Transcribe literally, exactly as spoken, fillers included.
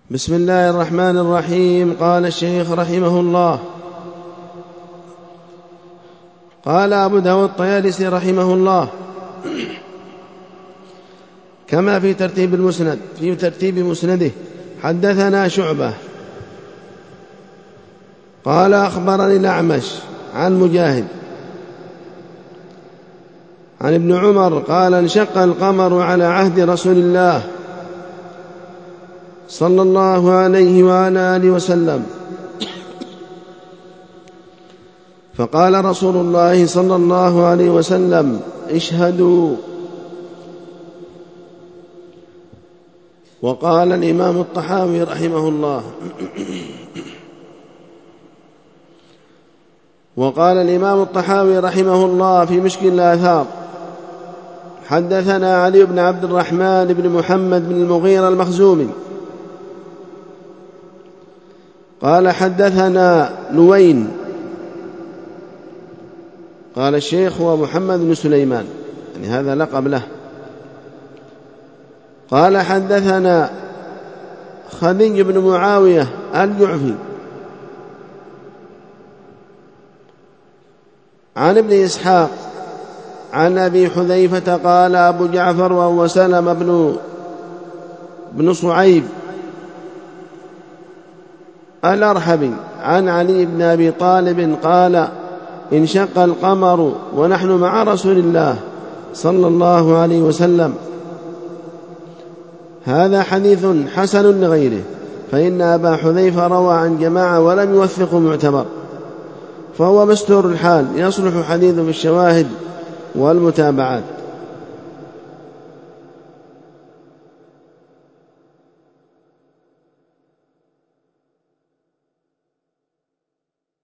بسم الله الرحمن الرحيم. قال الشيخ رحمه الله: قال أبو داود الطيالسي رحمه الله كما في ترتيب المسند في ترتيب مسنده: حدثنا شعبة قال أخبرني الأعمش عن مجاهد عن ابن عمر قال: انشق القمر على عهد رسول الله صلى الله عليه وعلى آله وسلم، فقال رسول الله صلى الله عليه وسلم: اشهدوا. وقال الإمام الطحاوي رحمه الله وقال الإمام الطحاوي رحمه الله في مشكل الآثار: حدثنا علي بن عبد الرحمن بن محمد بن المغيرة المخزومي قال: حدثنا نوين. قال الشيخ: هو محمد بن سليمان، يعني هذا لقب له. قال: حدثنا خديج بن معاوية الجعفي عن ابن إسحاق عن أبي حذيفة قال أبو جعفر وهو سلم بن, بن صعيب الأرحبي عن علي بن أبي طالب قال: انشق القمر ونحن مع رسول الله صلى الله عليه وسلم. هذا حديث حسن لغيره، فإن أبا حذيفة روى عن جماعة ولم يوثقوا معتبر، فهو مستور الحال يصلح حديث بالشواهد والمتابعات.